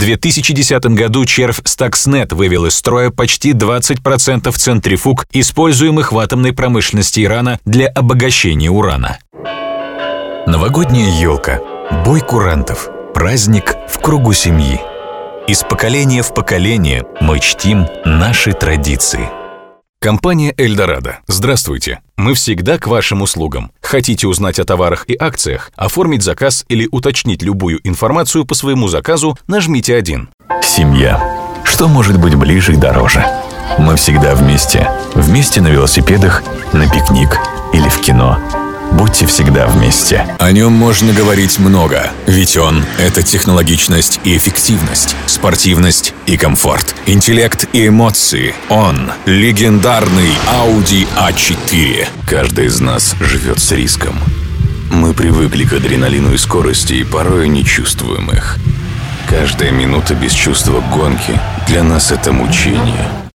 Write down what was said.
2010 году червь Stuxnet вывел из строя почти 20% центрифуг, используемых в атомной промышленности Ирана для обогащения урана. Новогодняя елка. Бой курантов. Праздник в кругу семьи. Из поколения в поколение мы чтим наши традиции. Компания «Эльдорадо». Здравствуйте. Мы всегда к вашим услугам. Хотите узнать о товарах и акциях, оформить заказ или уточнить любую информацию по своему заказу, нажмите 1. Семья. Что может быть ближе и дороже? Мы всегда вместе. Вместе на велосипедах, на пикник или в кино. Будьте всегда вместе. О нем можно говорить много, ведь он — это технологичность и эффективность, спортивность и комфорт, интеллект и эмоции. Он — легендарный Audi A4. Каждый из нас живет с риском. Мы привыкли к адреналину и скорости и порой не чувствуем их. Каждая минута без чувства гонки для нас — это мучение.